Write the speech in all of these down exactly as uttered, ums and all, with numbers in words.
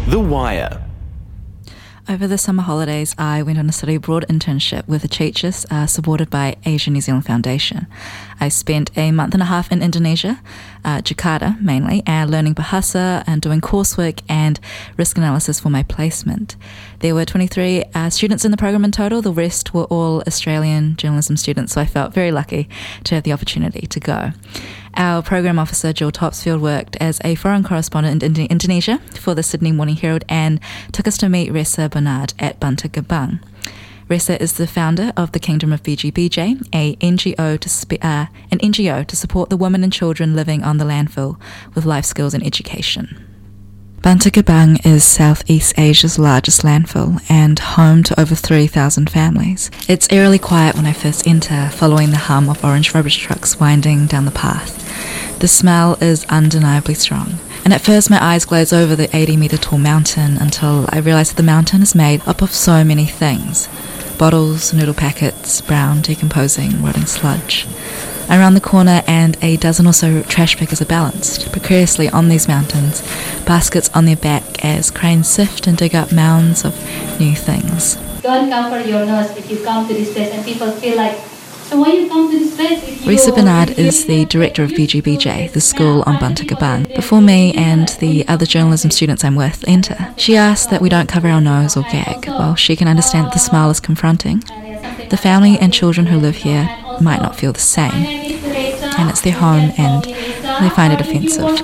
The Wire. Over the summer holidays, I went on a study abroad internship with a teachers uh, supported by Asia New Zealand Foundation. I spent a month and a half in Indonesia, uh, Jakarta mainly, uh, learning Bahasa and doing coursework and risk analysis for my placement. There were twenty-three uh, students in the program in total. The rest were all Australian journalism students, so I felt very lucky to have the opportunity to go. Our program officer, Jill Topsfield, worked as a foreign correspondent in Ind- Indonesia for the Sydney Morning Herald and took us to meet Ressa Bernard at Bantar Gebang. Ressa is the founder of the Kingdom of B G B J, a N G O to spe- uh, an N G O to support the women and children living on the landfill with life skills and education. Bantar Gebang is Southeast Asia's largest landfill and home to over three thousand families. It's eerily quiet when I first enter, following the hum of orange rubbish trucks winding down the path. The smell is undeniably strong, and at first my eyes glaze over the eighty metre tall mountain until I realise that the mountain is made up of so many things. Bottles, noodle packets, brown, decomposing, rotting sludge. I round the corner and a dozen or so trash pickers are balanced precariously on these mountains, baskets on their back as cranes sift and dig up mounds of new things. Don't cover your nose if you come to this place and people feel like, so why you come to this place? Ressa Bernard is the director of B G B J, the school on Bantar Gebang. Before me and the other journalism students I'm with enter, she asks that we don't cover our nose or gag. While she can understand that the smell is confronting, the family and children who live here might not feel the same, and it's their home and they find it offensive.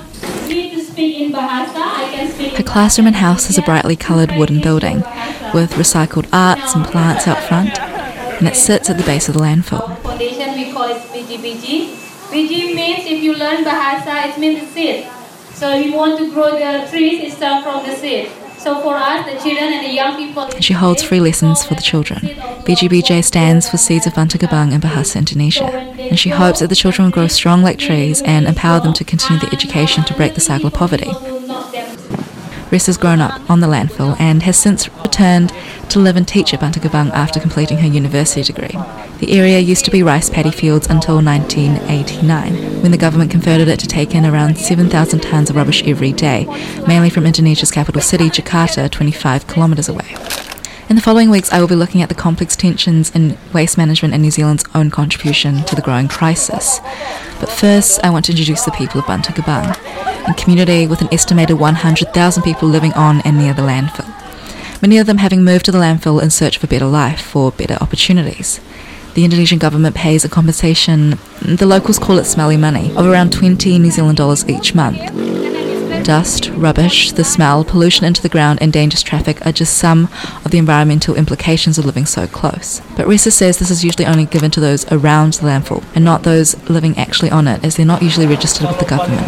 Her classroom and house is a brightly coloured wooden building with recycled arts and plants out front, and it sits at the base of the landfill. Foundation we call it B G B G. B G means, if you learn Bahasa, it means the seed. So we want to grow the trees, it starts from the seed. So for us, the children and the young people... And she holds free lessons for the children. B G B J stands for Seeds of Bantar Gebang in Bahasa Indonesia, and she hopes that the children will grow strong like trees and empower them to continue their education to break the cycle of poverty. Ressa's grown up on the landfill and has since returned to live and teach at Bantar Gebang after completing her university degree. The area used to be rice paddy fields until nineteen eighty-nine, when the government converted it to take in around seven thousand tonnes of rubbish every day, mainly from Indonesia's capital city, Jakarta, twenty-five kilometres away. In the following weeks, I will be looking at the complex tensions in waste management and New Zealand's own contribution to the growing crisis. But first, I want to introduce the people of Bantar Gebang, a community with an estimated one hundred thousand people living on and near the landfill, many of them having moved to the landfill in search of a better life, for better opportunities. The Indonesian government pays a compensation, the locals call it smelly money, of around twenty New Zealand dollars each month. Dust, rubbish, the smell, pollution into the ground and dangerous traffic are just some of the environmental implications of living so close. But Ressa says this is usually only given to those around the landfill and not those living actually on it, as they're not usually registered with the government.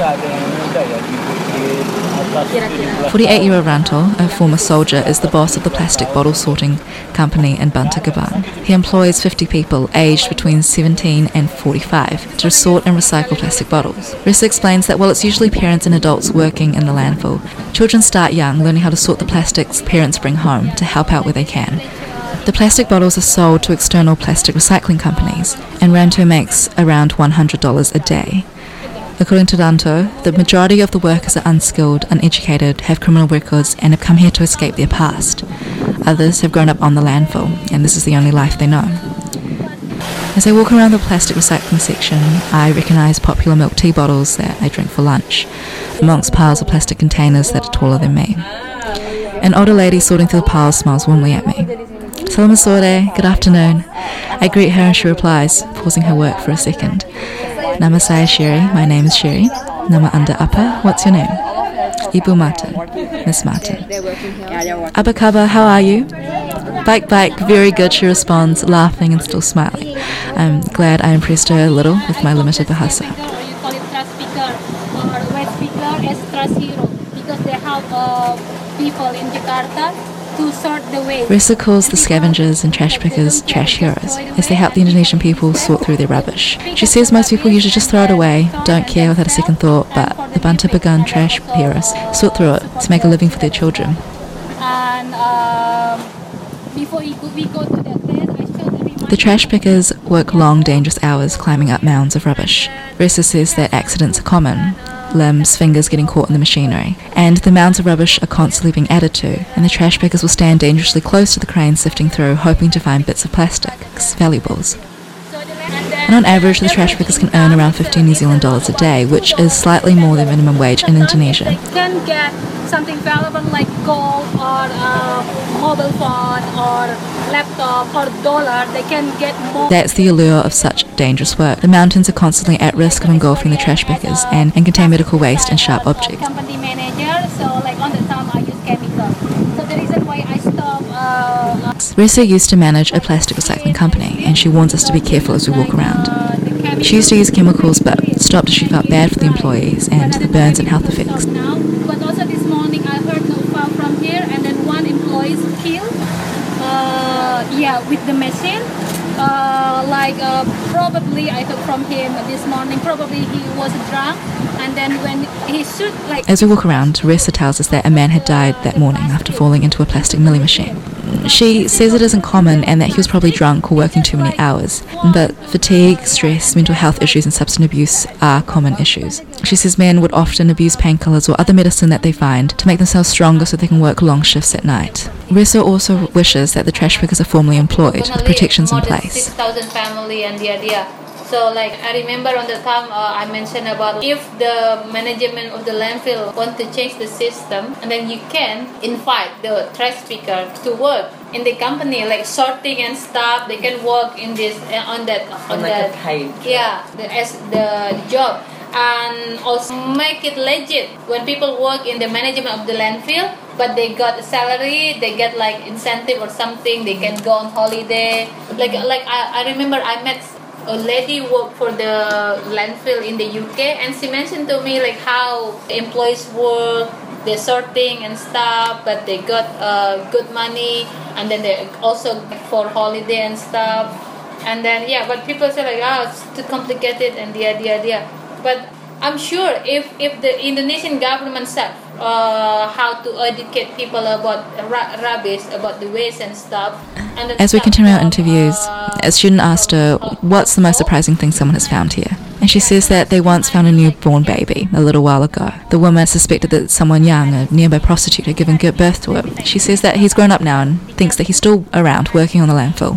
forty-eight-year-old Ranto, a former soldier, is the boss of the plastic bottle sorting company in Bantar Gebang. He employs fifty people aged between seventeen and forty-five to sort and recycle plastic bottles. Ressa explains that while it's usually parents and adults working in the landfill, children start young, learning how to sort the plastics parents bring home to help out where they can. The plastic bottles are sold to external plastic recycling companies, and Ranto makes around one hundred dollars a day. According to Ranto, the majority of the workers are unskilled, uneducated, have criminal records, and have come here to escape their past. Others have grown up on the landfill, and this is the only life they know. As I walk around the plastic recycling section, I recognise popular milk tea bottles that I drink for lunch, amongst piles of plastic containers that are taller than me. An older lady sorting through the piles smiles warmly at me. Selamat sore, good afternoon. I greet her and she replies, pausing her work for a second. Nama saya Sherry, my name is Sherry. Nama anda apa? What's your name? Ibu Martin, Miss Martin. Apa kabar, how are you? Baik baik, very good, she responds, laughing and still smiling. I'm glad I impressed her a little with my limited Bahasa. You call it trash picker or waste picker as trash hero because they help uh, people in Jakarta to sort the waste. Ressa calls the scavengers and trash pickers trash heroes, as they help the Indonesian people sort through their rubbish. She says most people usually just throw it away, don't care without a second thought, but the Bantar Gebang trash heroes sort through it to make a living for their children. And um, before we go, we go to the place, I show the people. The trash pickers work long, dangerous hours climbing up mounds of rubbish. Ressa says that accidents are common. limbs, fingers getting caught in the machinery. And the mounds of rubbish are constantly being added to, and the trash pickers will stand dangerously close to the crane sifting through, hoping to find bits of plastics, valuables. And on average, the trash pickers can earn around fifteen New Zealand dollars a day, which is slightly more than minimum wage in Indonesia. They can get something valuable like gold or a mobile phone or laptop or dollar. They can get more. That's the allure of such dangerous work. The mountains are constantly at risk of engulfing the trash pickers and, and contain medical waste and sharp objects. Company manager, so like on the time I use chemicals. So the reason why I stop. Uh, Ressa used to manage a plastic recycling company, and she warns us to be careful as we walk around. She used to use chemicals but stopped as she felt bad for the employees and the burns and health effects. Now, but also this morning I heard no far from here, and then one employee is killed. Uh, yeah, with the machine. Uh, like uh, probably I heard from him this morning. Probably he was drunk, and then when he should like. As we walk around, Ressa tells us that a man had died that morning after falling into a plastic milling machine. She says it isn't common and that he was probably drunk or working too many hours, but fatigue, stress, mental health issues and substance abuse are common issues. She says men would often abuse painkillers or other medicine that they find to make themselves stronger so they can work long shifts at night. Ressa also wishes that the trash pickers are formally employed with protections in place. six thousand family and the idea. So like I remember on the time uh, I mentioned about if the management of the landfill want to change the system, and then you can invite the trash picker to work in the company, like sorting and stuff. They can work in this uh, on that on, on like that a paid yeah the, as the job, and also make it legit when people work in the management of the landfill. But they got a salary, they get like incentive or something. They can go on holiday. Like like I, I remember I met a lady worked for the landfill in the U K, and she mentioned to me like how employees work, they're sorting and stuff, but they got uh, good money, and then they also for holiday and stuff. And then yeah, but people say like, oh, it's too complicated and the idea, idea. But I'm sure if if the Indonesian government said uh, how to educate people about ra- rubbish, about the waste and stuff. And As we continue our interviews, a student asked her, what's the most surprising thing someone has found here? And she says that they once found a newborn baby a little while ago. The woman suspected that someone young, a nearby prostitute, had given birth to it. She says that he's grown up now and thinks that he's still around working on the landfill.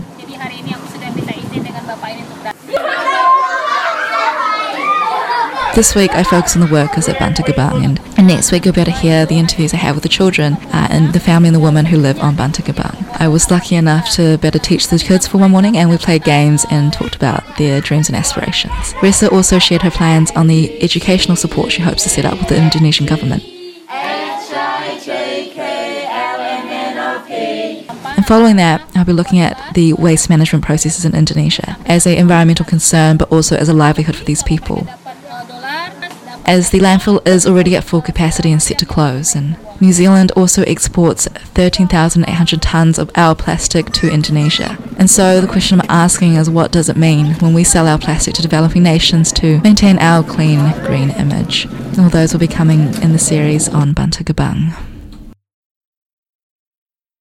This week I focus on the workers at Bantar Gebang, and, and next week you'll be able to hear the interviews I have with the children uh, and the family and the women who live on Bantar Gebang. I was lucky enough to be able to teach the kids for one morning, and we played games and talked about their dreams and aspirations. Ressa also shared her plans on the educational support she hopes to set up with the Indonesian government. And following that, I'll be looking at the waste management processes in Indonesia as an environmental concern, but also as a livelihood for these people. As the landfill is already at full capacity and set to close, and New Zealand also exports thirteen thousand eight hundred tonnes of our plastic to Indonesia. And so the question I'm asking is, what does it mean when we sell our plastic to developing nations to maintain our clean, green image? All those will be coming in the series on Bantar Gebang.